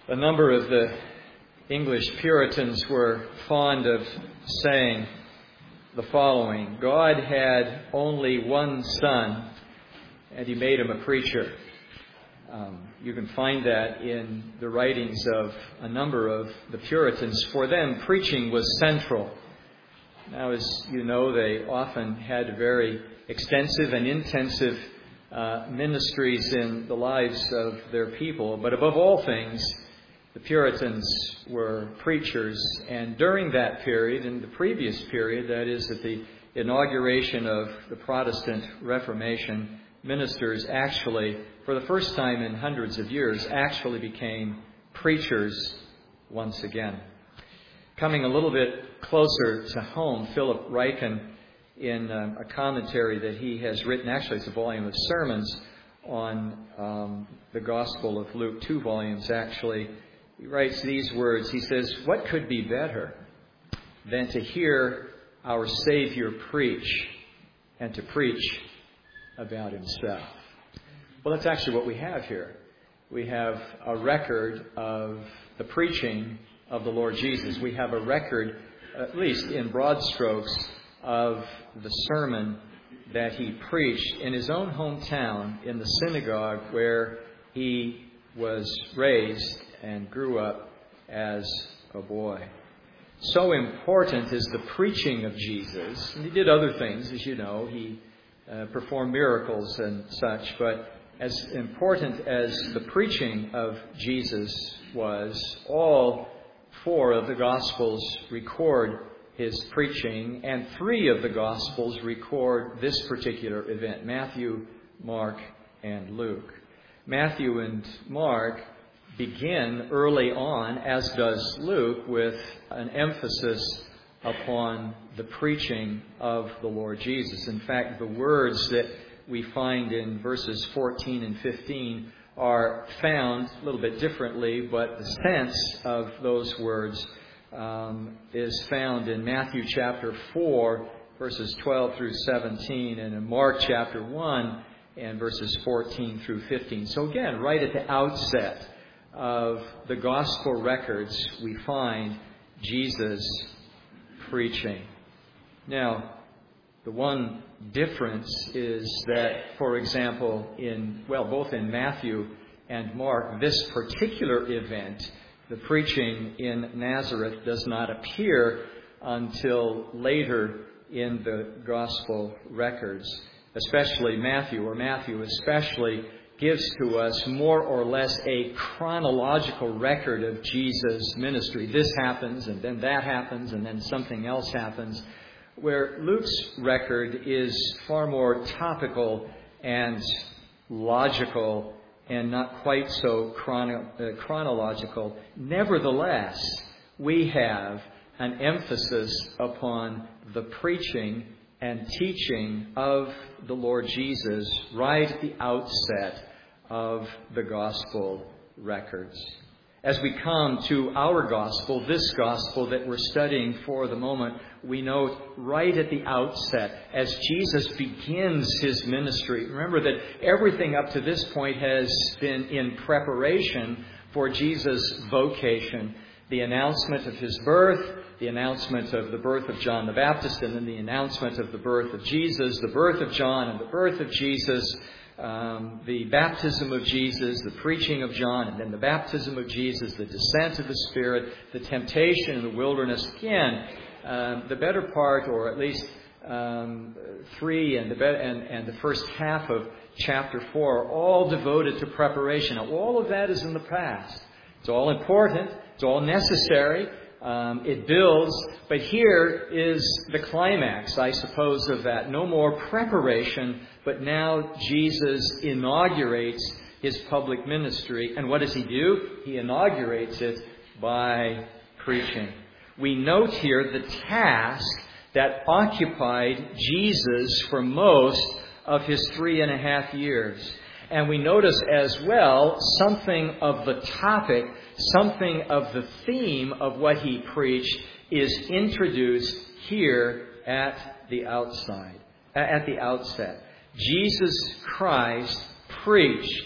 A number of the English Puritans were fond of saying the following: God had only one son, and He made him a preacher. You can find that in the writings of a number of the Puritans. For them, preaching was central. Now, as you know, they often had very extensive and intensive ministries in the lives of their people. But above all things, the Puritans were preachers. And during that period, in the previous period, that is at the inauguration of the Protestant Reformation, ministers actually, for the first time in hundreds of years, actually became preachers once again. Coming a little bit closer to home, Philip Ryken, in a commentary that he has written, actually it's a volume of sermons on the Gospel of Luke, 2 volumes actually, he writes these words. He says, "What could be better than to hear our Savior preach and to preach about Himself?" Well, that's actually what we have here. We have a record of the preaching of the Lord Jesus. We have a record, at least in broad strokes, of the sermon that He preached in His own hometown, in the synagogue where He was raised and grew up as a boy. So important is the preaching of Jesus. And He did other things, as you know. He performed miracles and such. But as important as the preaching of Jesus was, all 4 of the Gospels record His preaching, and 3 of the Gospels record this particular event: Matthew, Mark, and Luke. Matthew and Mark begin early on, as does Luke, with an emphasis upon the preaching of the Lord Jesus. In fact, the words that we find in verses 14 and 15 are found a little bit differently, but the sense of those words is found in Matthew chapter 4, verses 12 through 17, and in Mark chapter 1 and verses 14 through 15. So again, right at the outset of the Gospel records, we find Jesus preaching. Now, the one difference is that, for example, both in Matthew and Mark, this particular event, the preaching in Nazareth, does not appear until later in the Gospel records. Especially Matthew especially gives to us more or less a chronological record of Jesus' ministry. This happens, and then that happens, and then something else happens. Where Luke's record is far more topical and logical and not quite so chronological. Nevertheless, we have an emphasis upon the preaching and teaching of the Lord Jesus right at the outset of the Gospel records. As we come to our Gospel, this Gospel that we're studying for the moment, we note right at the outset, as Jesus begins His ministry. Remember that everything up to this point has been in preparation for Jesus' vocation. The announcement of His birth, the announcement of the birth of John the Baptist, and then the announcement of the birth of Jesus, the birth of John and the birth of Jesus, the baptism of Jesus, the preaching of John, and then the baptism of Jesus, the descent of the Spirit, the temptation in the wilderness. Again, the better part, or at least 3 and the first half of chapter 4, are all devoted to preparation. Now, all of that is in the past. It's all important. It's all necessary. It builds. But here is the climax, I suppose, of that. No more preparation, but now Jesus inaugurates His public ministry. And what does He do? He inaugurates it by preaching. We note here the task that occupied Jesus for most of His 3.5 years. And we notice as well something of the topic, something of the theme of what He preached is introduced here at the outset. Jesus Christ preached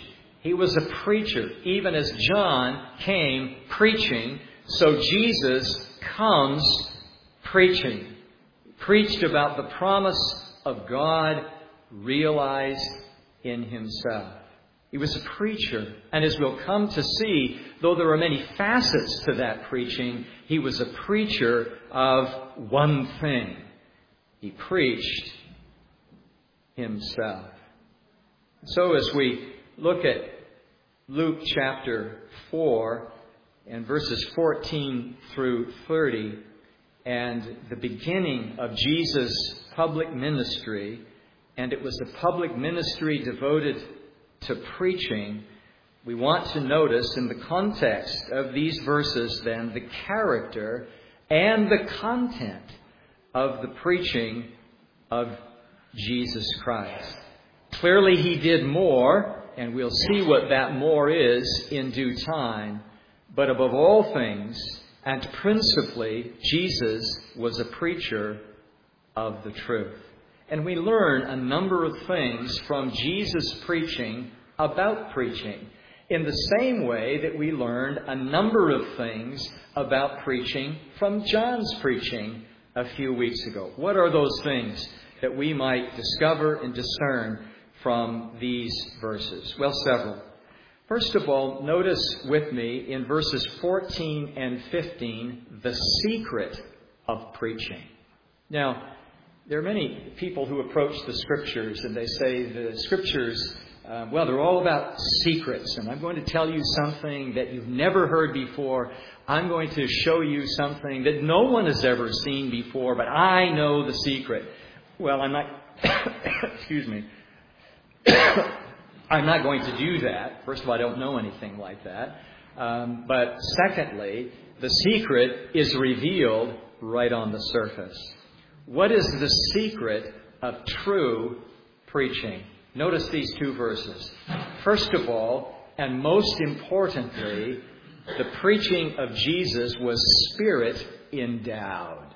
He was a preacher. Even as John came preaching, so Jesus comes preaching. He preached about the promise of God realized in himself. He was a preacher, and as we'll come to see, though there are many facets to that preaching, he was a preacher of one thing. He preached himself. So as we look at Luke chapter 4 and verses 14 through 30 and the beginning of Jesus' public ministry, and it was a public ministry devoted to preaching, we want to notice in the context of these verses then the character and the content of the preaching of Jesus Christ. Clearly he did more, and we'll see what that more is in due time, but above all things, and principally, Jesus was a preacher of the truth. And we learn a number of things from Jesus' preaching about preaching, in the same way that we learned a number of things about preaching from John's preaching a few weeks ago. What are those things that we might discover and discern from these verses? Well, several. First of all, notice with me in verses 14 and 15 the secret of preaching. Now, there are many people who approach the Scriptures and they say the Scriptures, they're all about secrets. And I'm going to tell you something that you've never heard before. I'm going to show you something that no one has ever seen before, but I know the secret. Well, I'm not, excuse me. I'm not going to do that. First of all, I don't know anything like that. But secondly, the secret is revealed right on the surface. What is the secret of true preaching? Notice these two verses. First of all, and most importantly, the preaching of Jesus was Spirit endowed.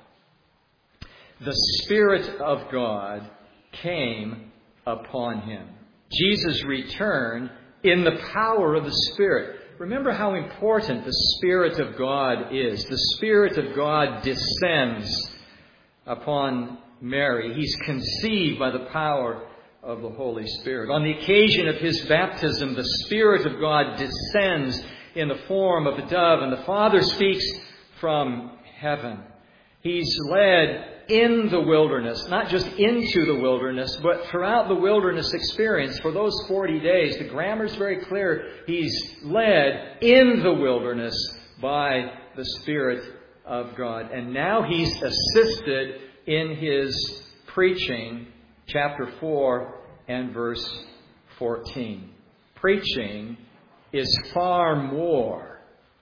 The Spirit of God came upon him. Jesus returned in the power of the Spirit. Remember how important the Spirit of God is. The Spirit of God descends upon Mary. He's conceived by the power of the Holy Spirit. On the occasion of his baptism, the Spirit of God descends in the form of a dove, and the Father speaks from heaven. He's led in the wilderness, not just into the wilderness, but throughout the wilderness experience for those 40 days. The grammar is very clear. He's led in the wilderness by the Spirit of God. And now he's assisted in his preaching, chapter 4 and verse 14. Preaching is far more.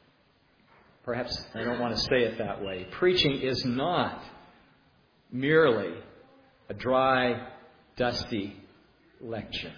Perhaps I don't want to say it that way. Preaching is not merely a dry, dusty lecture.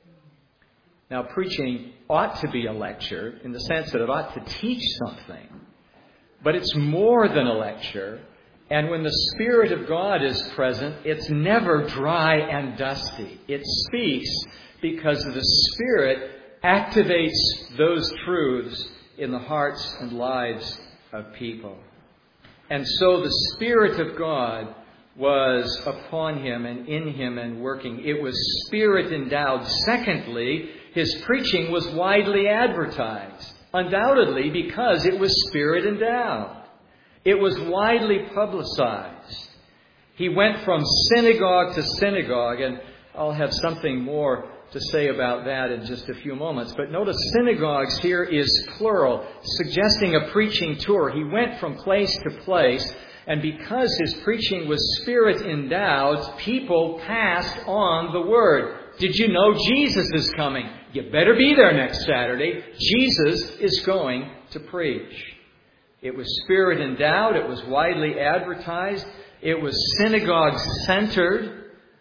Now, preaching ought to be a lecture in the sense that it ought to teach something. But it's more than a lecture. And when the Spirit of God is present, it's never dry and dusty. It speaks because the Spirit activates those truths in the hearts and lives of people. And so the Spirit of God was upon him and in him and working. It was Spirit endowed. Secondly, his preaching was widely advertised, undoubtedly because it was Spirit endowed. It was widely publicized. He went from synagogue to synagogue, and I'll have something more to say about that in just a few moments. But notice synagogues here is plural, suggesting a preaching tour. He went from place to place, and because his preaching was Spirit endowed, people passed on the word. Did you know Jesus is coming? You better be there next Saturday. Jesus is going to preach. It was Spirit endowed. It was widely advertised. It was synagogue-centered.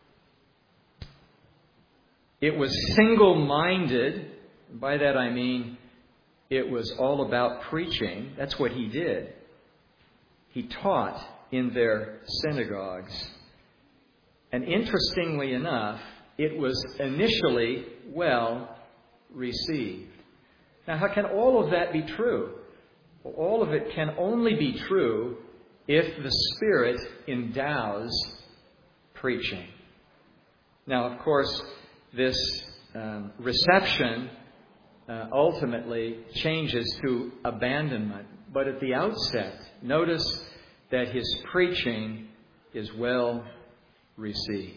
It was single-minded. By that I mean it was all about preaching. That's what he did. He taught in their synagogues. And interestingly enough, it was initially, received. Now, how can all of that be true? Well, all of it can only be true if the Spirit endows preaching. Now, of course, this reception ultimately changes to abandonment. But at the outset, notice that his preaching is well received.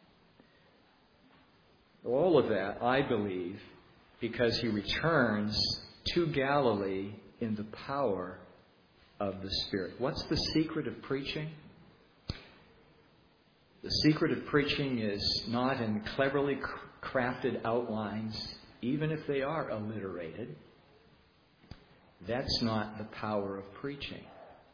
All of that, I believe, because he returns to Galilee in the power of the Spirit. What's the secret of preaching? The secret of preaching is not in cleverly crafted outlines, even if they are alliterated. That's not the power of preaching.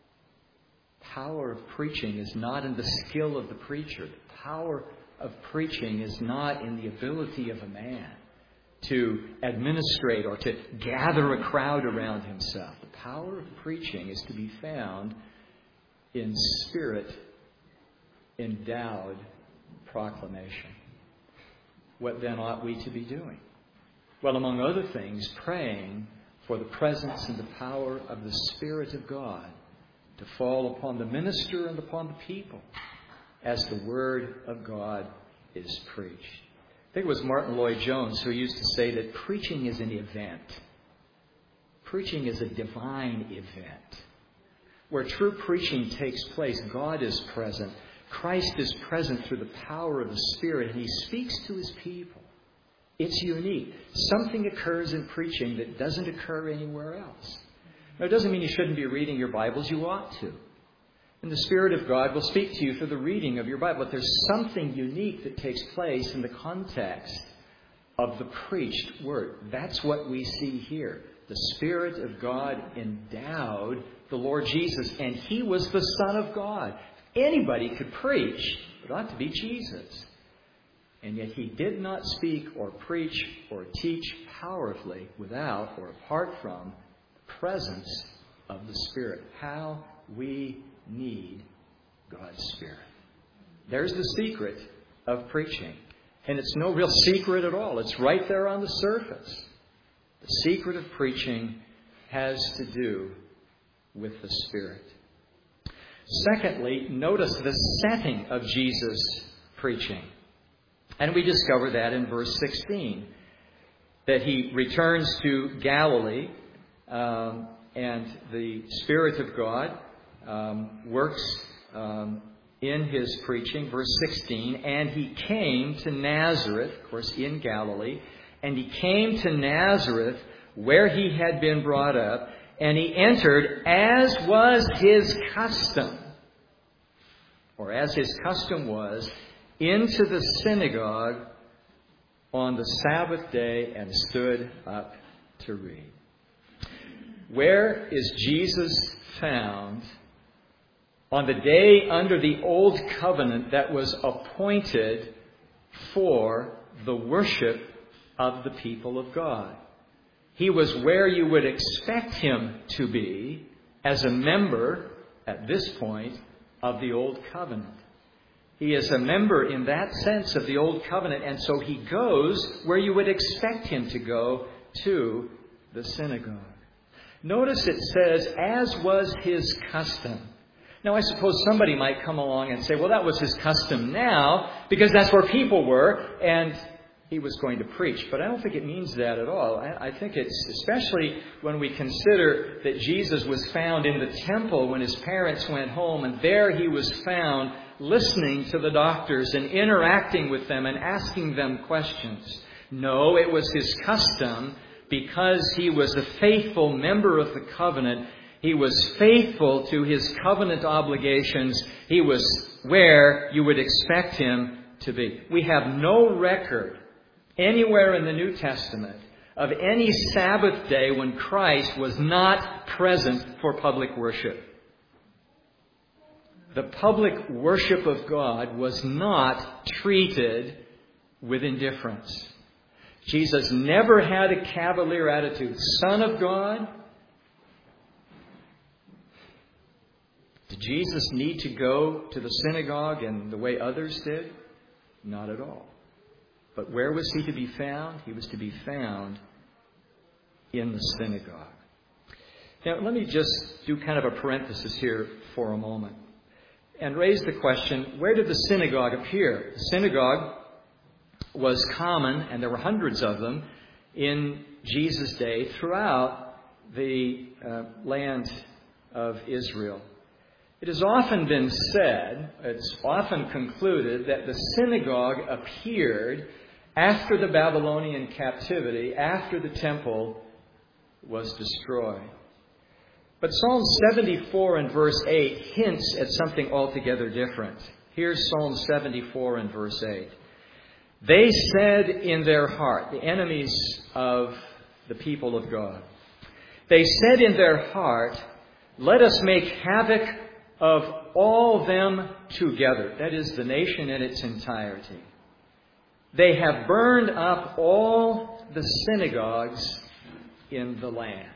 Power of preaching is not in the skill of the preacher. The power of preaching is not in the ability of a man to administrate or to gather a crowd around himself. The power of preaching is to be found in Spirit-endowed proclamation. What then ought we to be doing? Well, among other things, praying for the presence and the power of the Spirit of God to fall upon the minister and upon the people as the Word of God is preached. I think it was Martin Lloyd-Jones who used to say that preaching is an event. Preaching is a divine event. Where true preaching takes place, God is present. Christ is present through the power of the Spirit, and He speaks to His people. It's unique. Something occurs in preaching that doesn't occur anywhere else. Now, it doesn't mean you shouldn't be reading your Bibles. You ought to. And the Spirit of God will speak to you through the reading of your Bible. But there's something unique that takes place in the context of the preached Word. That's what we see here. The Spirit of God endowed the Lord Jesus, and He was the Son of God. Anybody could preach. It ought to be Jesus. And yet He did not speak or preach or teach powerfully without or apart from the presence of the Spirit. How we need God's Spirit. There's the secret of preaching. And it's no real secret at all. It's right there on the surface. The secret of preaching has to do with the Spirit. Secondly, notice the setting of Jesus' preaching. And we discover that in verse 16, that He returns to Galilee, and the Spirit of God works in His preaching. Verse 16, and He came to Nazareth, of course, in Galilee, and He came to Nazareth where He had been brought up, and He entered, as was His custom, or as His custom was, into the synagogue on the Sabbath day and stood up to read. Where is Jesus found on the day under the old covenant that was appointed for the worship of the people of God? He was where you would expect Him to be as a member, at this point, of the old covenant. He is a member in that sense of the old covenant, and so He goes where you would expect Him to go, to the synagogue. Notice it says, as was His custom. Now, I suppose somebody might come along and say, well, that was His custom now, because that's where people were, and He was going to preach. But I don't think it means that at all. I think it's, especially when we consider that Jesus was found in the temple when His parents went home, and there He was found listening to the doctors and interacting with them and asking them questions. No, it was His custom because He was a faithful member of the covenant. He was faithful to His covenant obligations. He was where you would expect Him to be. We have no record anywhere in the New Testament of any Sabbath day when Christ was not present for public worship. The public worship of God was not treated with indifference. Jesus never had a cavalier attitude. Son of God. Did Jesus need to go to the synagogue in the way others did? Not at all. But where was He to be found? He was to be found in the synagogue. Now, let me just do kind of a parenthesis here for a moment and raise the question, where did the synagogue appear? The synagogue was common, and there were hundreds of them in Jesus' day throughout the land of Israel. It has often been said, it's often concluded, that the synagogue appeared after the Babylonian captivity, after the temple was destroyed. But Psalm 74 and verse 8 hints at something altogether different. Here's Psalm 74 and verse 8. They said in their heart, the enemies of the people of God, they said in their heart, let us make havoc of all them together. That is, the nation in its entirety. They have burned up all the synagogues in the land.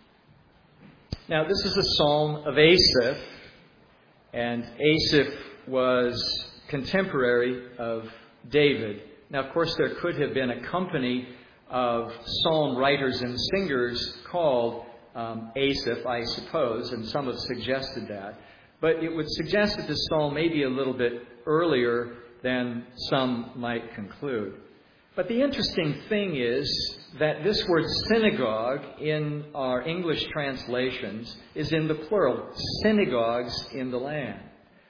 Now, this is a psalm of Asaph, and Asaph was contemporary of David. Now, of course, there could have been a company of psalm writers and singers called Asaph, I suppose, and some have suggested that. But it would suggest that this psalm may be a little bit earlier than some might conclude. But the interesting thing is that this word synagogue in our English translations is in the plural, synagogues in the land.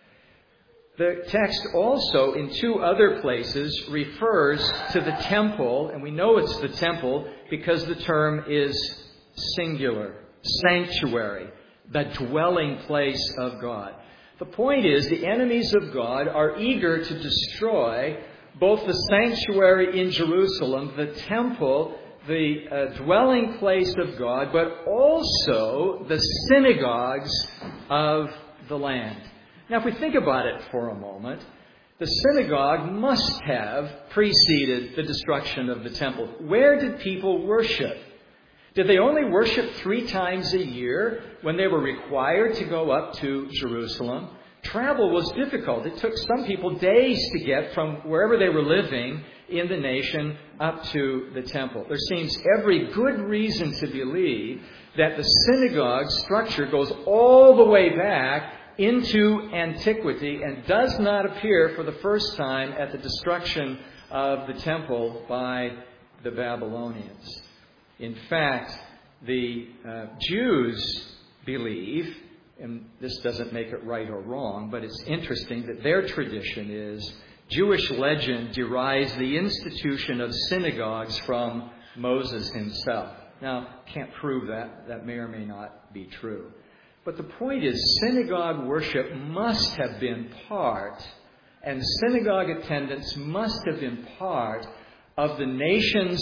The text also, in two other places, refers to the temple, and we know it's the temple because the term is singular, sanctuary, the dwelling place of God. The point is, the enemies of God are eager to destroy both the sanctuary in Jerusalem, the temple, the dwelling place of God, but also the synagogues of the land. Now, if we think about it for a moment, the synagogue must have preceded the destruction of the temple. Where did people worship? Did they only worship 3 times a year when they were required to go up to Jerusalem? Travel was difficult. It took some people days to get from wherever they were living in the nation up to the temple. There seems every good reason to believe that the synagogue structure goes all the way back into antiquity and does not appear for the first time at the destruction of the temple by the Babylonians. In fact, the Jews believe, and this doesn't make it right or wrong, but it's interesting that their tradition is Jewish legend derives the institution of synagogues from Moses himself. Now, can't prove that. That may or may not be true. But the point is, synagogue worship must have been part, and synagogue attendance must have been part of the nation's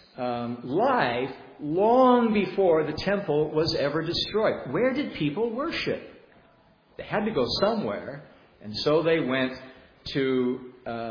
life long before the temple was ever destroyed. Where did people worship? They had to go somewhere, and so they went to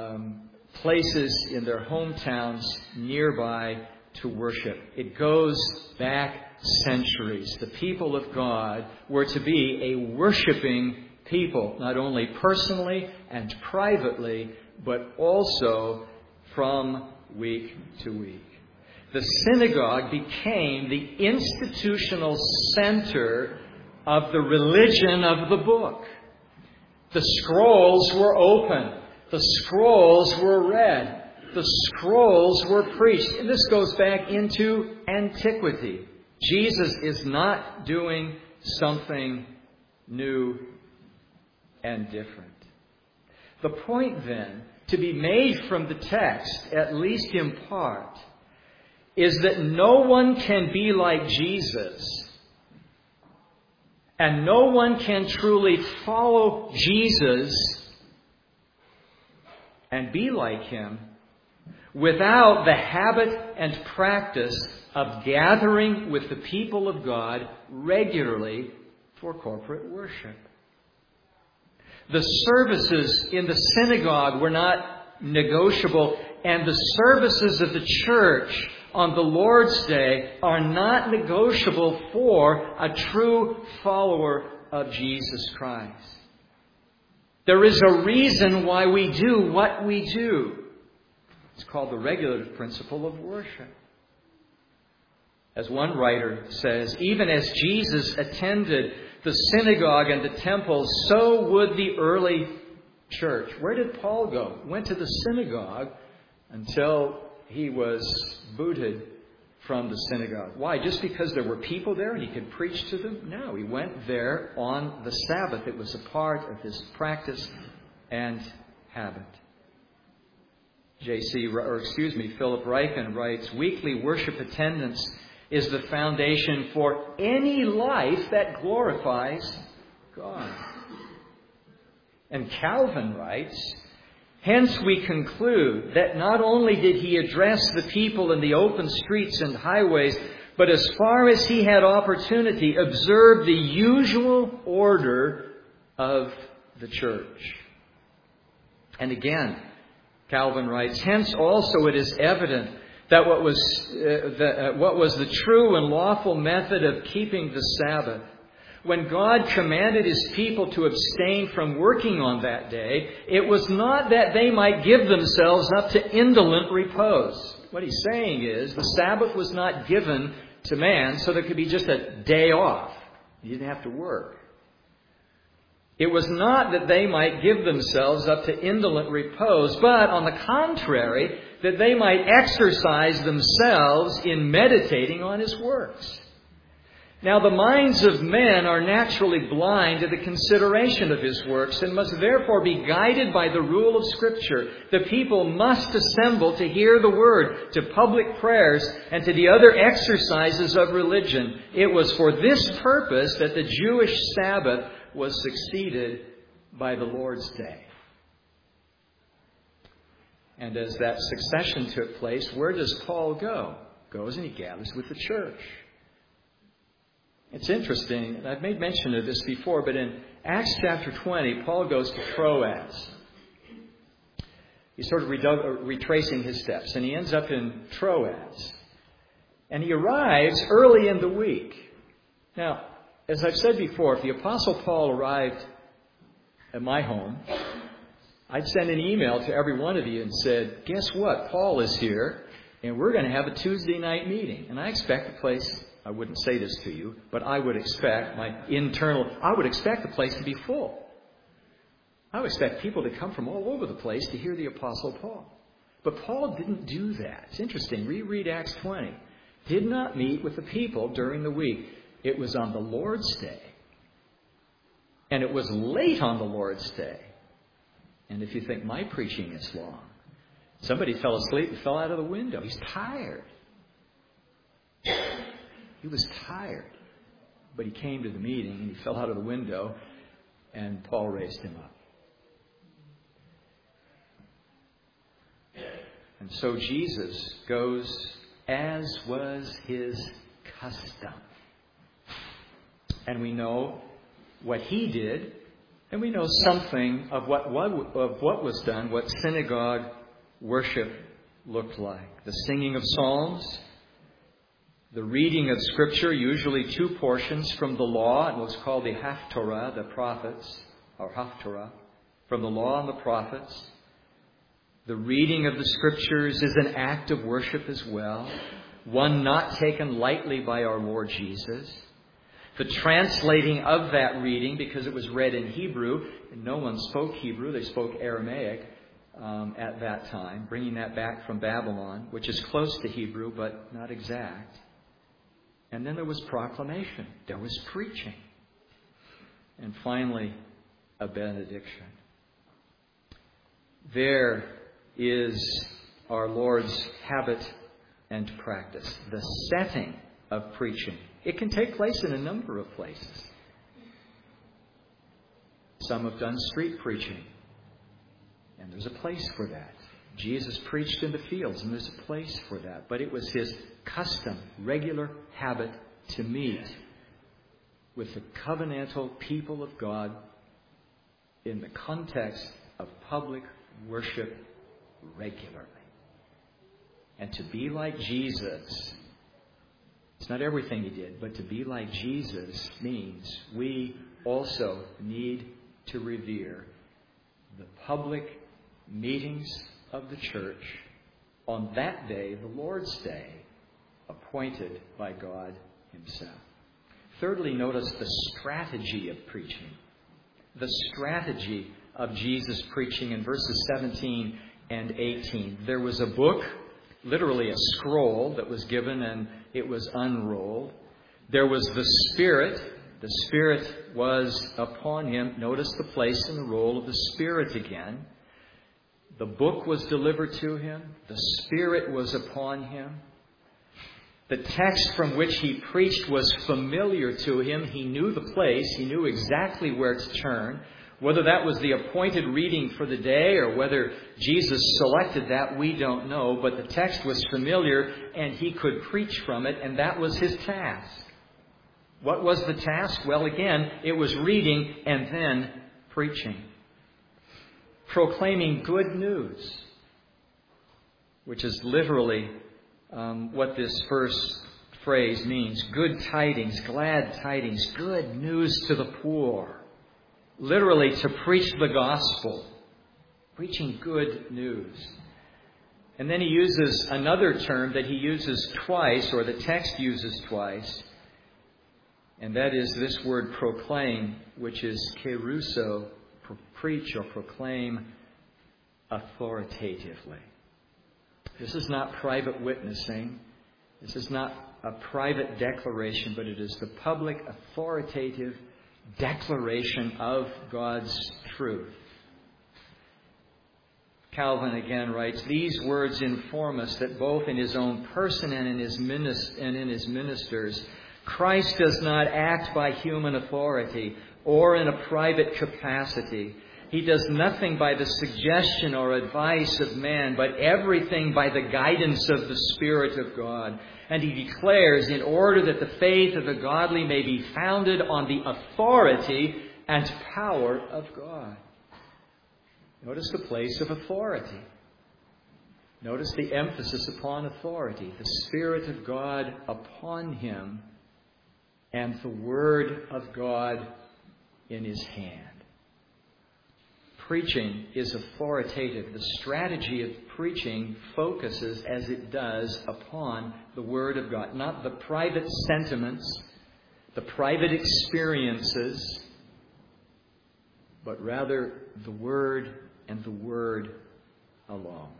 places in their hometowns nearby to worship. It goes back centuries. The people of God were to be a worshiping people, not only personally and privately, but also from week to week. The synagogue became the institutional center of the religion of the book. The scrolls were open. The scrolls were read. The scrolls were preached. And this goes back into antiquity. Jesus is not doing something new and different. The point then, to be made from the text, at least in part, is that no one can be like Jesus, and no one can truly follow Jesus and be like Him without the habit and practice of gathering with the people of God regularly for corporate worship. The services in the synagogue were not negotiable, and the services of the church on the Lord's Day are not negotiable for a true follower of Jesus Christ. There is a reason why we do what we do. It's called the regulative principle of worship. As one writer says, even as Jesus attended the synagogue and the temple, so would the early church. Where did Paul go? He went to the synagogue until he was booted from the synagogue. Why? Just because there were people there and he could preach to them? No, he went there on the Sabbath. It was a part of his practice and habit. Philip Ryken writes, weekly worship attendance is the foundation for any life that glorifies God. And Calvin writes, hence we conclude that not only did he address the people in the open streets and highways, but as far as he had opportunity, observed the usual order of the church. And again, Calvin writes, hence also it is evident that what was the true and lawful method of keeping the Sabbath. When God commanded His people to abstain from working on that day, it was not that they might give themselves up to indolent repose. What he's saying is the Sabbath was not given to man so there could be just a day off. You didn't have to work. It was not that they might give themselves up to indolent repose, but on the contrary, that they might exercise themselves in meditating on His works. Now, the minds of men are naturally blind to the consideration of His works and must therefore be guided by the rule of Scripture. The people must assemble to hear the Word, to public prayers, and to the other exercises of religion. It was for this purpose that the Jewish Sabbath was succeeded by the Lord's Day. And as that succession took place, where does Paul go? Goes and he gathers with the church. It's interesting, I've made mention of this before, but in Acts chapter 20, Paul goes to Troas. He's sort of retracing his steps, and he ends up in Troas. And he arrives early in the week. Now, as I've said before, if the Apostle Paul arrived at my home, I'd send an email to every one of you and said, guess what? Paul is here, and we're going to have a Tuesday night meeting. And I expect the place, I wouldn't say this to you, but I would expect the place to be full. I would expect people to come from all over the place to hear the Apostle Paul. But Paul didn't do that. It's interesting. Reread Acts 20. Did not meet with the people during the week. It was on the Lord's Day. And it was late on the Lord's Day. And if you think my preaching is long, somebody fell asleep and fell out of the window. He's tired. He was tired. But he came to the meeting and he fell out of the window and Paul raised him up. And so Jesus goes as was His custom. And we know what He did, and we know something of what was done, what synagogue worship looked like. The singing of psalms, the reading of Scripture, usually two portions from the law, and what's called the Haftorah, the prophets, or Haftorah, from the law and the prophets. The reading of the Scriptures is an act of worship as well, one not taken lightly by our Lord Jesus. The translating of that reading, because it was read in Hebrew, and no one spoke Hebrew, they spoke Aramaic at that time, bringing that back from Babylon, which is close to Hebrew, but not exact. And then there was proclamation. There was preaching. And finally, a benediction. There is our Lord's habit and practice, the setting of preaching. It can take place in a number of places. Some have done street preaching, and there's a place for that. Jesus preached in the fields, and there's a place for that. But it was His custom, regular habit to meet with the covenantal people of God in the context of public worship regularly. And to be like Jesus, it's not everything He did, but to be like Jesus means we also need to revere the public meetings of the church on that day, the Lord's Day, appointed by God himself. Thirdly, notice the strategy of preaching. The strategy of Jesus' preaching in verses 17 and 18. There was a book, literally a scroll, that was given and it was unrolled. There was the Spirit. The Spirit was upon him. Notice the place and the role of the Spirit again. The book was delivered to him. The Spirit was upon him. The text from which he preached was familiar to him. He knew the place. He knew exactly where to turn. Whether that was the appointed reading for the day or whether Jesus selected that, we don't know. But the text was familiar and he could preach from it, and that was his task. What was the task? Well, again, it was reading and then preaching. Proclaiming good news, which is literally what this first phrase means. Good tidings, glad tidings, good news to the poor. Literally, to preach the gospel. Preaching good news. And then he uses another term that he uses twice, or the text uses twice. And that is this word proclaim, which is keruso, preach or proclaim authoritatively. This is not private witnessing. This is not a private declaration, but it is the public, authoritative declaration of God's truth. Calvin again writes, "These words inform us that both in his own person and in his ministers, Christ does not act by human authority or in a private capacity. He does nothing by the suggestion or advice of man, but everything by the guidance of the Spirit of God. And he declares, in order that the faith of the godly may be founded on the authority and power of God." Notice the place of authority. Notice the emphasis upon authority. The Spirit of God upon him and the Word of God in his hand. Preaching is authoritative. The strategy of preaching focuses, as it does, upon the Word of God. Not the private sentiments, the private experiences, but rather the Word and the Word alone.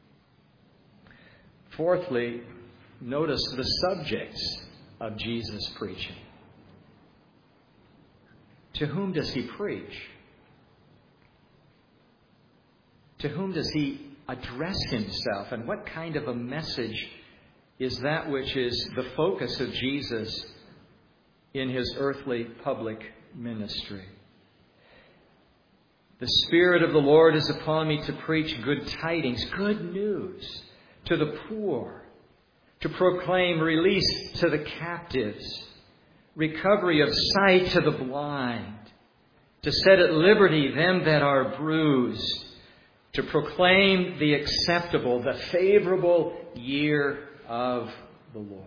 Fourthly, notice the subjects of Jesus' preaching. To whom does he preach? To whom does he address himself? And what kind of a message is that which is the focus of Jesus in his earthly public ministry? The Spirit of the Lord is upon me to preach good tidings, good news to the poor, to proclaim release to the captives, recovery of sight to the blind, to set at liberty them that are bruised, to proclaim the acceptable, the favorable year of the Lord.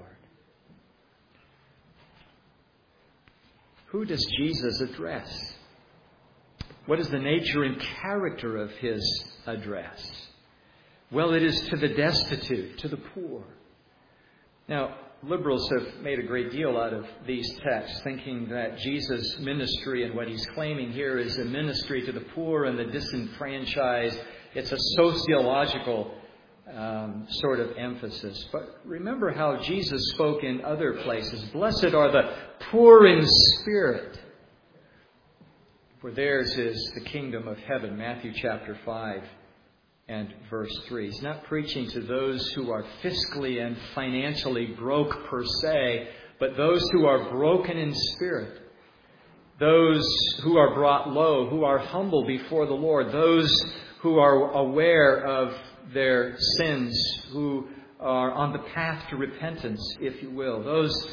Who does Jesus address? What is the nature and character of his address? Well, it is to the destitute, to the poor. Now, liberals have made a great deal out of these texts, thinking that Jesus' ministry and what he's claiming here is a ministry to the poor and the disenfranchised. It's a sociological sort of emphasis. But remember how Jesus spoke in other places. Blessed are the poor in spirit, for theirs is the kingdom of heaven. Matthew chapter 5 and verse 3. He's not preaching to those who are fiscally and financially broke per se, but those who are broken in spirit. Those who are brought low, who are humble before the Lord. Those who are aware of their sins, who are on the path to repentance, if you will.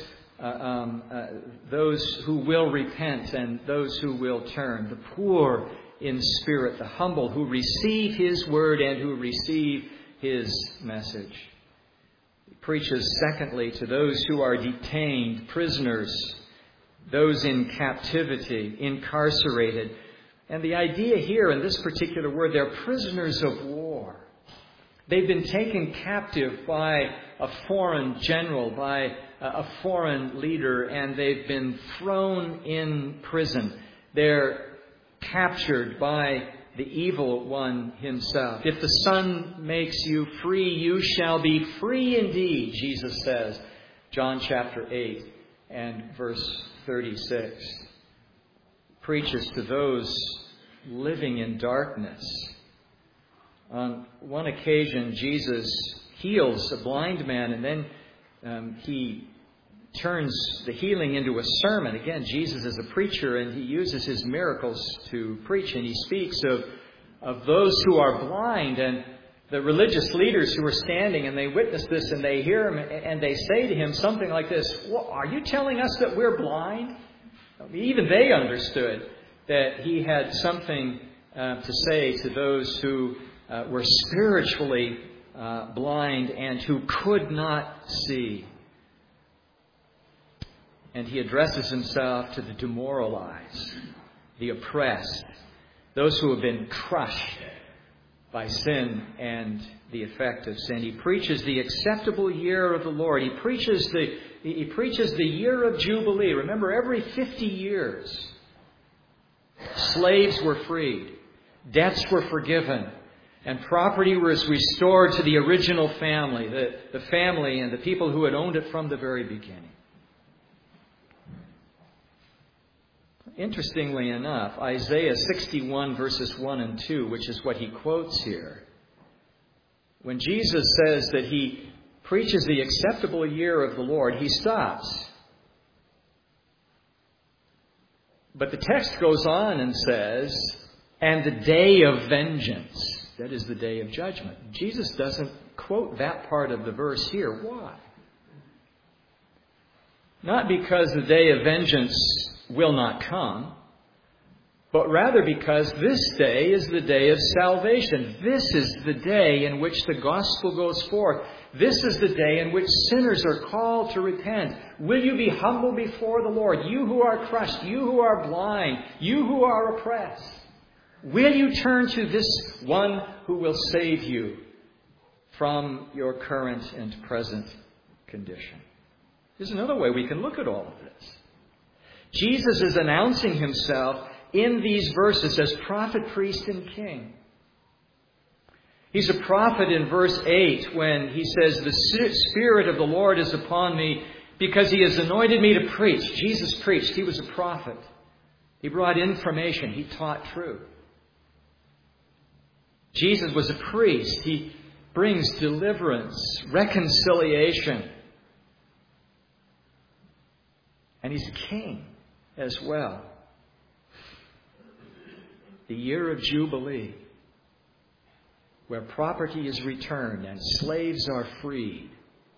Those who will repent and those who will turn. The poor in spirit, the humble, who receive his word and who receive his message. He preaches, secondly, to those who are detained, prisoners, those in captivity, incarcerated. And the idea here in this particular word, they're prisoners of war. They've been taken captive by a foreign general, by a foreign leader, and they've been thrown in prison. They're captured by the evil one himself. If the Son makes you free, you shall be free indeed, Jesus says. John chapter 8 and verse 36. Preaches to those living in darkness. On one occasion, Jesus heals a blind man, and then he turns the healing into a sermon. Again, Jesus is a preacher, and he uses his miracles to preach, and he speaks of those who are blind, and the religious leaders who are standing, and they witness this, and they hear him, and they say to him something like this: well, are you telling us that we're blind? I mean, even they understood that he had something to say to those who were spiritually blind and who could not see. And he addresses himself to the demoralized, the oppressed, those who have been crushed by sin and the effect of sin. He preaches the acceptable year of the Lord. He preaches the year of Jubilee. Remember, every 50 years, slaves were freed, debts were forgiven, and property was restored to the original family, the family and the people who had owned it from the very beginning. Interestingly enough, Isaiah 61 verses 1 and 2, which is what he quotes here, when Jesus says that he preaches the acceptable year of the Lord, he stops. But the text goes on and says, and the day of vengeance, that is the day of judgment. Jesus doesn't quote that part of the verse here. Why? Not because the day of vengeance will not come, but rather because this day is the day of salvation. This is the day in which the gospel goes forth. This is the day in which sinners are called to repent. Will you be humble before the Lord, you who are crushed, you who are blind, you who are oppressed? Will you turn to this one who will save you from your current and present condition? There's another way we can look at all of this. Jesus is announcing himself in these verses as prophet, priest, and king. He's a prophet in verse 8 when he says, the Spirit of the Lord is upon me because he has anointed me to preach. Jesus preached. He was a prophet. He brought information. He taught truth. Jesus was a priest. He brings deliverance, reconciliation. And he's a king as well. The year of Jubilee, where property is returned and slaves are freed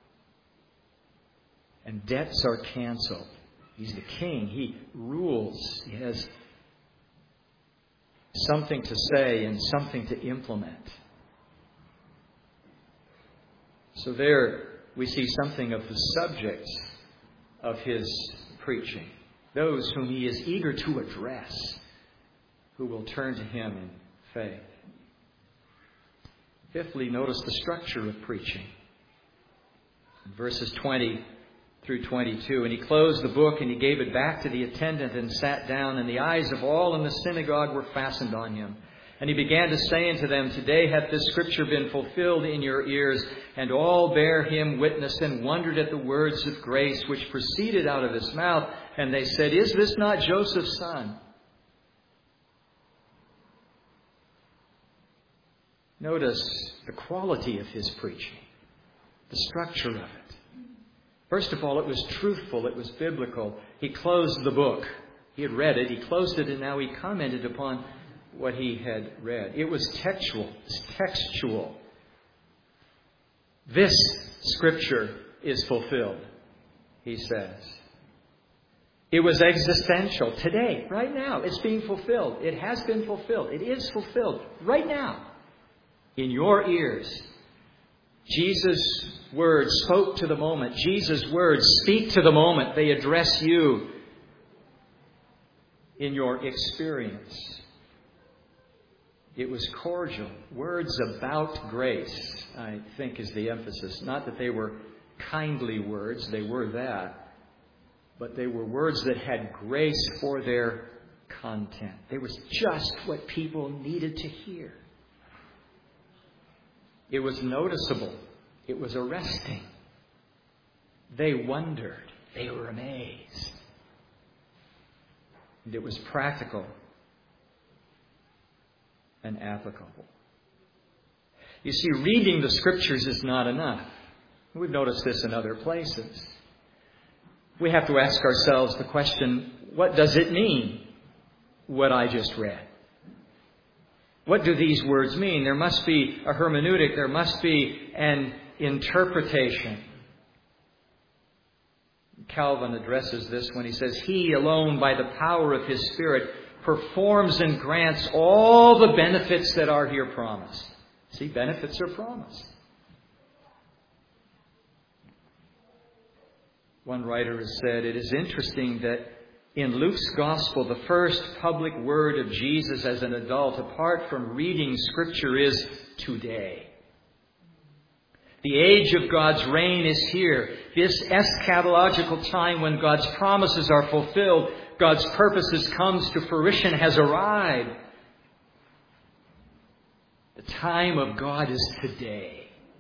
and debts are canceled. He's the king. He rules. He has something to say and something to implement. So there we see something of the subjects of his preaching. Those whom he is eager to address, who will turn to him in faith. Fifthly, notice the structure of preaching. In verses 20 through 22. And he closed the book and he gave it back to the attendant and sat down, and the eyes of all in the synagogue were fastened on him. And he began to say unto them, Today hath this scripture been fulfilled in your ears. And all bare him witness and wondered at the words of grace which proceeded out of his mouth. And they said, Is this not Joseph's son? Notice the quality of his preaching, the structure of it. First of all, it was truthful, it was biblical. He closed the book. He had read it, he closed it, and now he commented upon what he had read. It was textual. This scripture is fulfilled, he says. It was existential. Today, right now, it's being fulfilled. It has been fulfilled. It is fulfilled right now in your ears. Jesus' words spoke to the moment. Jesus' words speak to the moment. They address you in your experience. It was cordial. Words about grace, I think, is the emphasis. Not that they were kindly words, they were that. But they were words that had grace for their content. They was just what people needed to hear. It was noticeable. It was arresting. They wondered. They were amazed. And it was practical and applicable. You see, reading the Scriptures is not enough. We've noticed this in other places. We have to ask ourselves the question, what does it mean, what I just read? What do these words mean? There must be a hermeneutic. There must be an interpretation. Calvin addresses this when he says, He alone, by the power of His Spirit, performs and grants all the benefits that are here promised. See, benefits are promised. One writer has said, it is interesting that in Luke's Gospel, the first public word of Jesus as an adult, apart from reading Scripture, is today. The age of God's reign is here. This eschatological time when God's promises are fulfilled, God's purposes comes to fruition, has arrived. The time of God is today.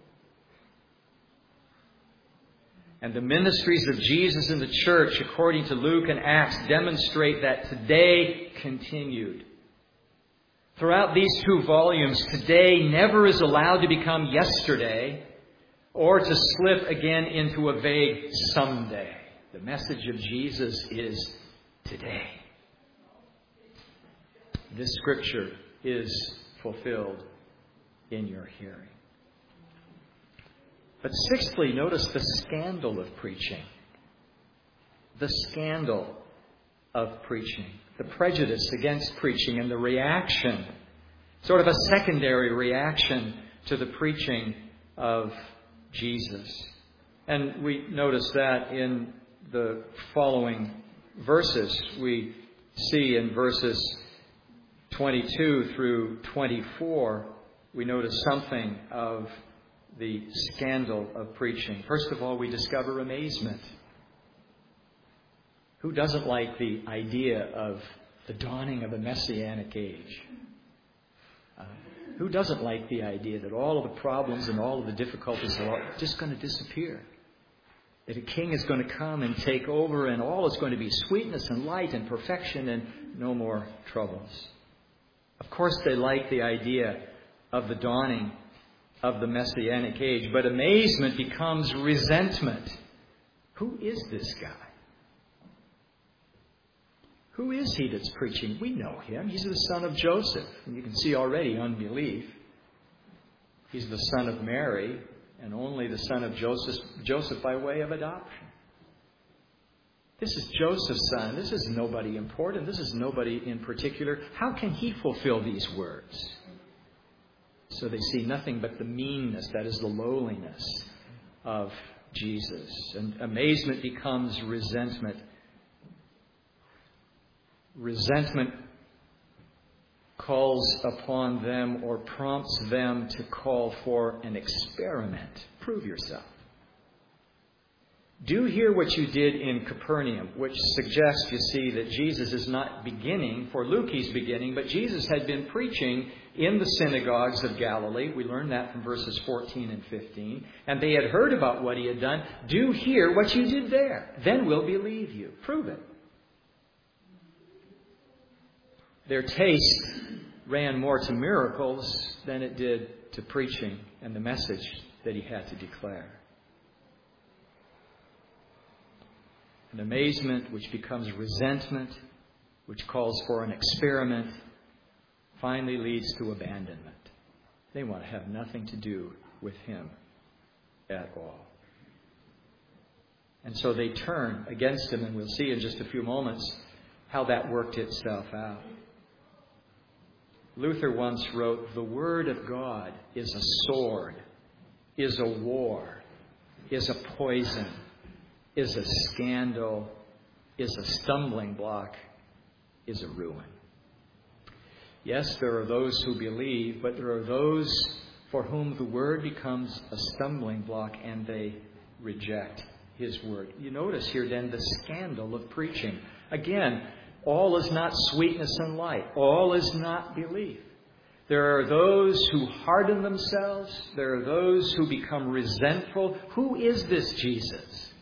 And the ministries of Jesus in the church, according to Luke and Acts, demonstrate that today continued. Throughout these two volumes, today never is allowed to become yesterday or to slip again into a vague someday. The message of Jesus is today. This Scripture is fulfilled in your hearing. But sixthly, notice the scandal of preaching. The scandal of preaching. The prejudice against preaching and the reaction, sort of a secondary reaction to the preaching of Jesus. And we notice that in the following verses. We see in verses 22 through 24, we notice something of the scandal of preaching. First of all, we discover amazement. Who doesn't like the idea of the dawning of a messianic age? Who doesn't like the idea that all of the problems and all of the difficulties are just going to disappear? That a king is going to come and take over and all is going to be sweetness and light and perfection and no more troubles. Of course, they like the idea of the dawning of the messianic age, but amazement becomes resentment. Who is this guy? Who is he that's preaching? We know him. He's the son of Joseph. And you can see already unbelief. He's the son of Mary and only the son of Joseph by way of adoption. This is Joseph's son. This is nobody important. This is nobody in particular. How can he fulfill these words? So they see nothing but the meanness, that is the lowliness of Jesus. And amazement becomes resentment. Resentment calls upon them or prompts them to call for an experiment. Prove yourself. Do here what you did in Capernaum, which suggests, you see, that Jesus is not beginning, for Luke he's beginning, but Jesus had been preaching in the synagogues of Galilee. We learn that from verses 14 and 15. And they had heard about what he had done. Do here what you did there. Then we'll believe you. Prove it. Their taste ran more to miracles than it did to preaching and the message that he had to declare. An amazement which becomes resentment, which calls for an experiment, finally leads to abandonment. They want to have nothing to do with him at all. And so they turn against him, and we'll see in just a few moments how that worked itself out. Luther once wrote, "The Word of God is a sword, is a war, is a poison, is a scandal, is a stumbling block, is a ruin." Yes, there are those who believe, but there are those for whom the Word becomes a stumbling block and they reject His Word. You notice here then the scandal of preaching. Again, all is not sweetness and light. All is not belief. There are those who harden themselves. There are those who become resentful. Who is this Jesus?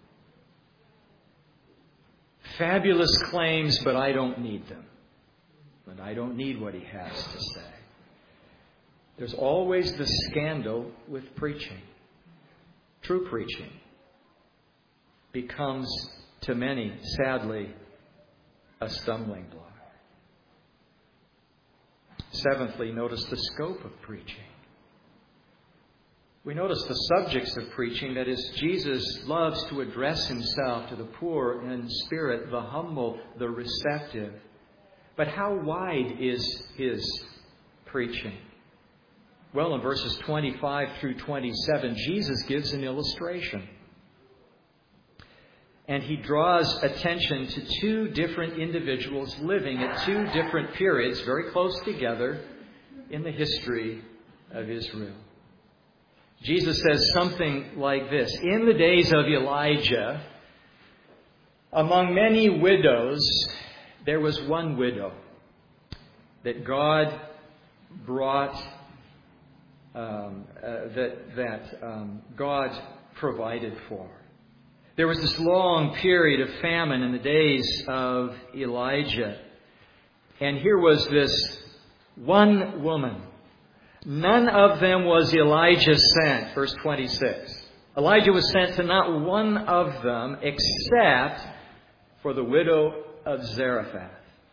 Fabulous claims, but I don't need them. But I don't need what He has to say. There's always the scandal with preaching. True preaching becomes, to many, sadly, a stumbling block. Seventhly, notice the scope of preaching. We notice the subjects of preaching, that is, Jesus loves to address Himself to the poor in spirit, the humble, the receptive. But how wide is His preaching? Well, in verses 25 through 27, Jesus gives an illustration. And He draws attention to two different individuals living at two different periods, very close together, in the history of Israel. Jesus says something like this: in the days of Elijah, among many widows, there was one widow that God brought, God provided for. There was this long period of famine in the days of Elijah. And here was this one woman. None of them was Elijah sent. Verse 26. Elijah was sent to not one of them except for the widow of Zarephath.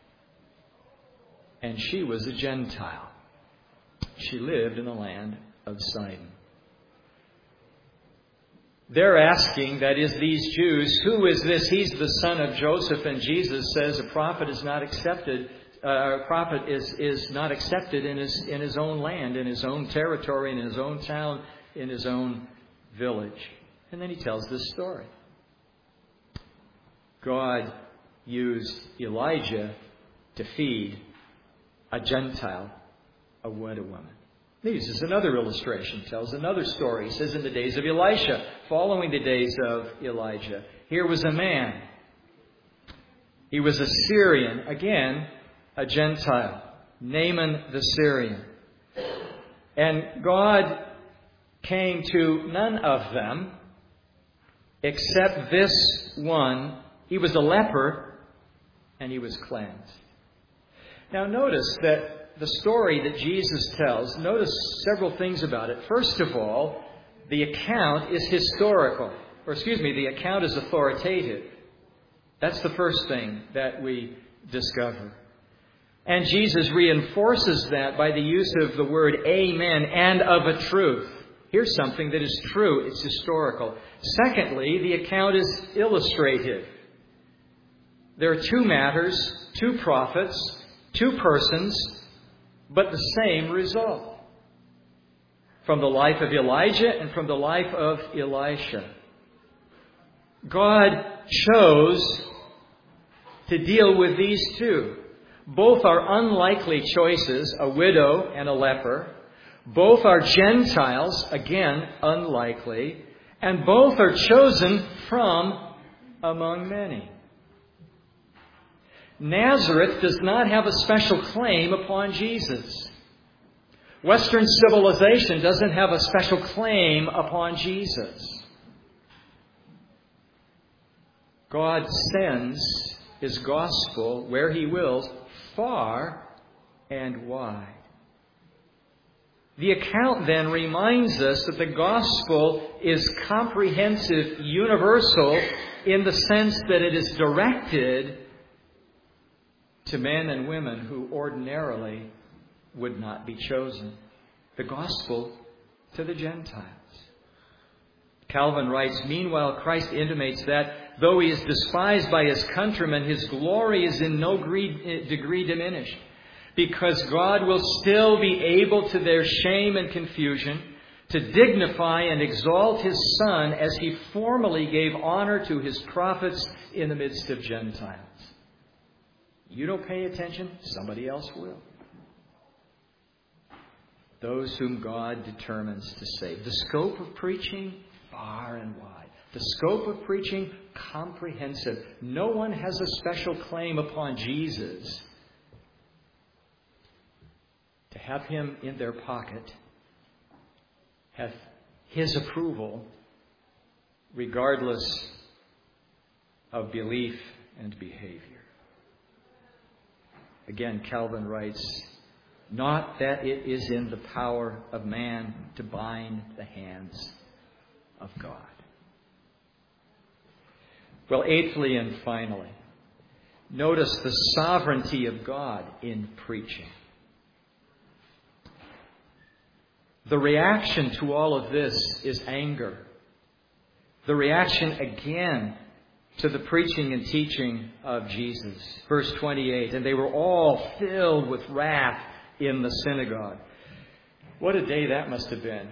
And she was a Gentile. She lived in the land of Sidon. They're asking, that is, these Jews, who is this? He's the son of Joseph. And Jesus says a prophet is not accepted. A prophet is not accepted in his own land, in his own territory, in his own town, in his own village. And then He tells this story. God used Elijah to feed a Gentile, a widow woman. He uses another illustration, tells another story. He says, in the days of Elisha, following the days of Elijah, here was a man. He was a Syrian, again, a Gentile, Naaman the Syrian. And God came to none of them except this one. He was a leper, and he was cleansed. Now notice that the story that Jesus tells, notice several things about it. First of all, the account is historical. The account is authoritative. That's the first thing that we discover. And Jesus reinforces that by the use of the word amen and of a truth. Here's something that is true. It's historical. Secondly, the account is illustrative. There are two matters, two prophets, two persons, but the same result. From the life of Elijah and from the life of Elisha. God chose to deal with these two. Both are unlikely choices, a widow and a leper. Both are Gentiles, again, unlikely. And both are chosen from among many. Nazareth does not have a special claim upon Jesus. Western civilization doesn't have a special claim upon Jesus. God sends His gospel where He wills, far and wide. The account then reminds us that the gospel is comprehensive, universal, in the sense that it is directed to men and women who ordinarily would not be chosen. The gospel to the Gentiles. Calvin writes, meanwhile, Christ intimates that though He is despised by His countrymen, His glory is in no degree diminished, because God will still be able, to their shame and confusion, to dignify and exalt His Son as He formerly gave honor to His prophets in the midst of Gentiles. You don't pay attention, somebody else will. those whom God determines to save. The scope of preaching, far and wide. The scope of preaching, comprehensive. No one has a special claim upon Jesus to have him in their pocket, have his approval, regardless of belief and behavior. Again, Calvin writes, not that it is in the power of man to bind the hands of God. Well, eighthly and finally, notice the sovereignty of God in preaching. The reaction to all of this is anger. The reaction again to the preaching and teaching of Jesus. Verse 28, and they were all filled with wrath in the synagogue. What a day that must have been.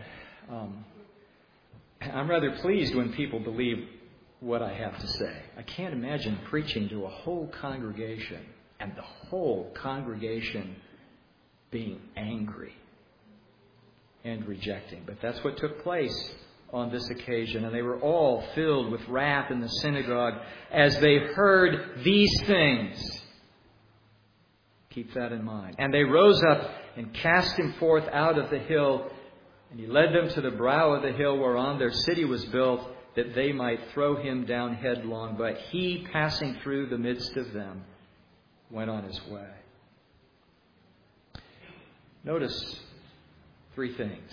I'm rather pleased when people believe what I have to say. I can't imagine preaching to a whole congregation and the whole congregation being angry and rejecting. But that's what took place on this occasion. And they were all filled with wrath in the synagogue as they heard these things. Keep that in mind. And they rose up and cast him forth out of the hill. And he led them to the brow of the hill whereon their city was built, that they might throw him down headlong. But he, passing through the midst of them, went on his way. Notice three things.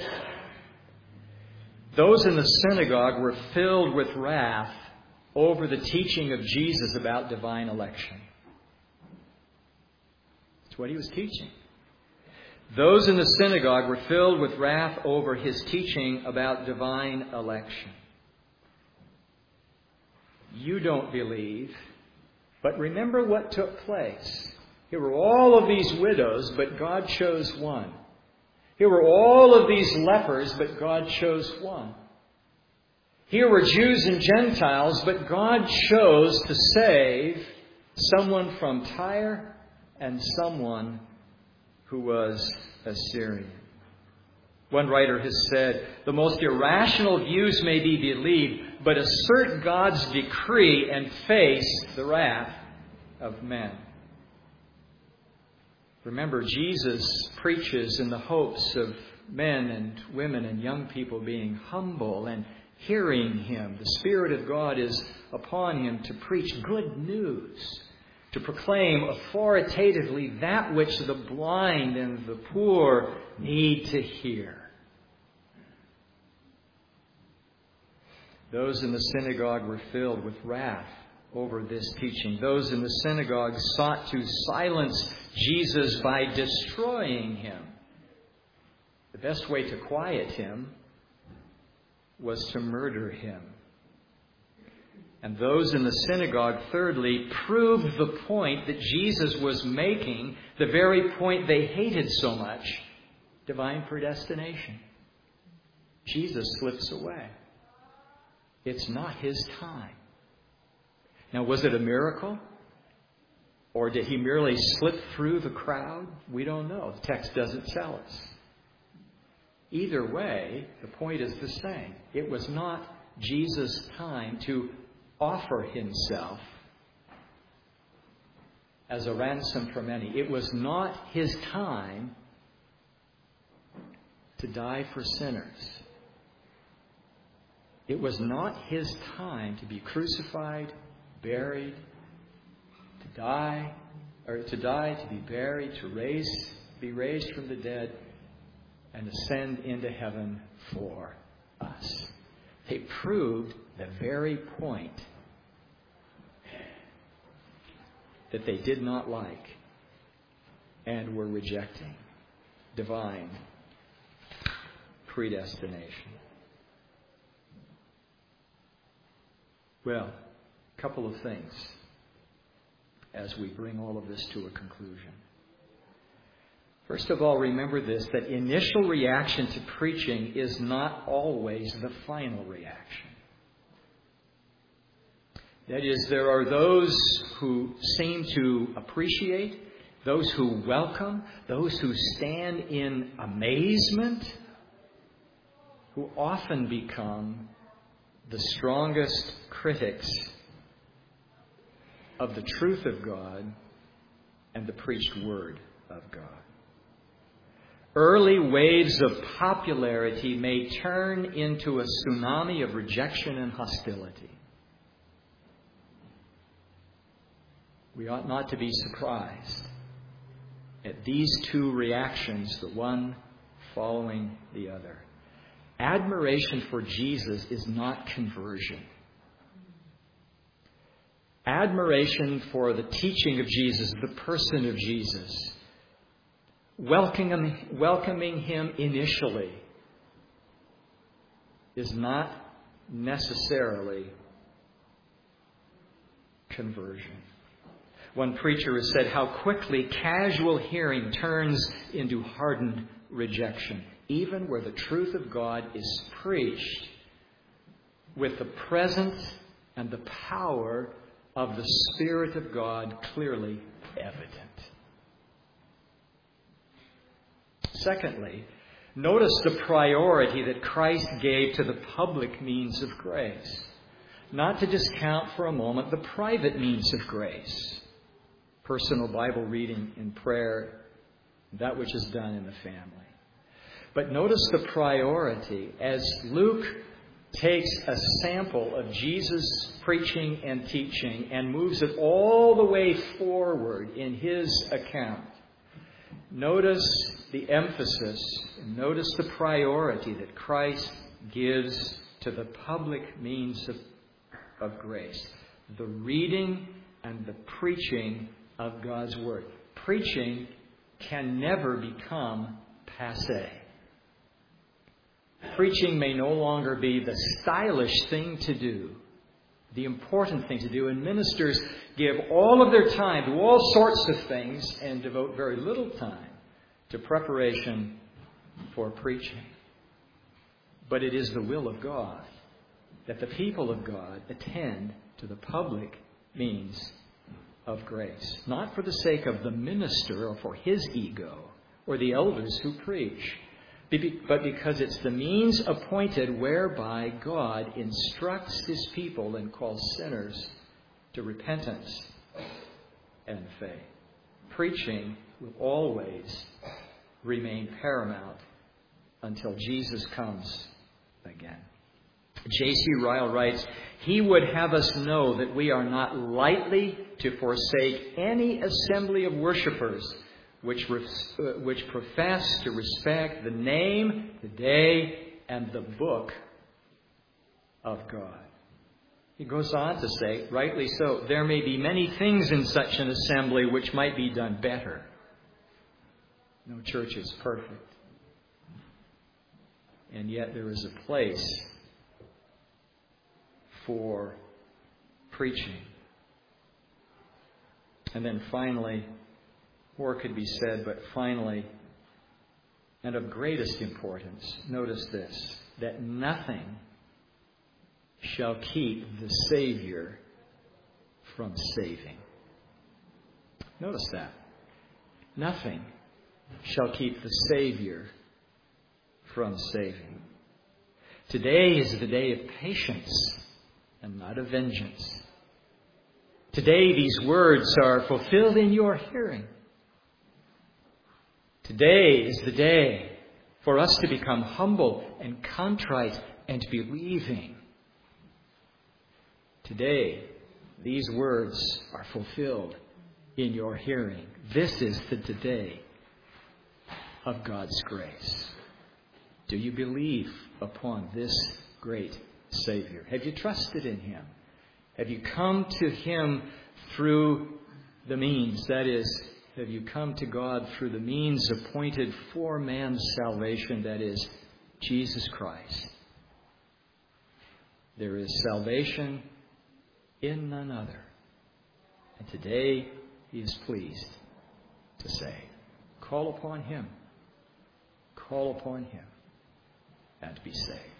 Those in the synagogue were filled with wrath over the teaching of Jesus about divine election. That's what he was teaching. Those in the synagogue were filled with wrath over his teaching about divine election. You don't believe, but remember what took place. Here were all of these widows, but God chose one. Here were all of these lepers, but God chose one. Here were Jews and Gentiles, but God chose to save someone from Tyre and someone who was Assyrian. One writer has said, the most irrational views may be believed, but assert God's decree and face the wrath of men. Remember, Jesus preaches in the hopes of men and women and young people being humble and hearing him. The Spirit of God is upon him to preach good news, to proclaim authoritatively that which the blind and the poor need to hear. Those in the synagogue were filled with wrath over this teaching. Those in the synagogue sought to silence Jesus by destroying him. The best way to quiet him was to murder him. And those in the synagogue, thirdly, proved the point that Jesus was making, the very point they hated so much, divine predestination. Jesus slips away. It's not his time. Now, was it a miracle? Or did he merely slip through the crowd? We don't know. The text doesn't tell us. Either way, the point is the same. It was not Jesus' time to offer himself as a ransom for many. It was not his time to die for sinners. It was not his time to be crucified, buried, to die, to be buried, to be raised from the dead, and ascend into heaven for us. They proved the very point that they did not like and were rejecting: divine predestination. Well, a couple of things as we bring all of this to a conclusion. First of all, remember this, that initial reaction to preaching is not always the final reaction. That is, there are those who seem to appreciate those who welcome, those who stand in amazement, who often become the strongest critics of the truth of God and the preached word of God. Early waves of popularity may turn into a tsunami of rejection and hostility. We ought not to be surprised at these two reactions, the one following the other. Admiration for Jesus is not conversion. Admiration for the teaching of Jesus, the person of Jesus, welcoming Him initially, is not necessarily conversion. One preacher has said how quickly casual hearing turns into hardened rejection, even where the truth of God is preached with the presence and the power of the Spirit of God clearly evident. Secondly, notice the priority that Christ gave to the public means of grace. Not to discount for a moment the private means of grace. Personal Bible reading and prayer, that which is done in the family. But notice the priority as Luke takes a sample of Jesus' preaching and teaching and moves it all the way forward in his account. Notice the emphasis, notice the priority that Christ gives to the public means of grace. The reading and the preaching of God's Word. Preaching can never become passé. Preaching may no longer be the stylish thing to do, the important thing to do, and ministers give all of their time to all sorts of things and devote very little time to preparation for preaching. But it is the will of God that the people of God attend to the public means of grace, not for the sake of the minister or for his ego or the elders who preach, but because it's the means appointed whereby God instructs His people and calls sinners to repentance and faith. Preaching will always remain paramount until Jesus comes again. J.C. Ryle writes, "He would have us know that we are not lightly to forsake any assembly of worshipers which profess to respect the name, the day, and the book of God." He goes on to say, rightly so, there may be many things in such an assembly which might be done better. No church is perfect. And yet there is a place for preaching. And then finally, more could be said, but finally, and of greatest importance, notice this, that nothing shall keep the Savior from saving. Notice that. Nothing shall keep the Savior from saving. Today is the day of patience and not of vengeance. Today these words are fulfilled in your hearing. Today is the day for us to become humble and contrite and believing. Today, these words are fulfilled in your hearing. This is the day of God's grace. Do you believe upon this great Savior? Have you trusted in Him? Have you come to Him through the means, that is, have you come to God through the means appointed for man's salvation, that is, Jesus Christ? There is salvation in none other. And today He is pleased to say, call upon Him. Call upon Him and be saved.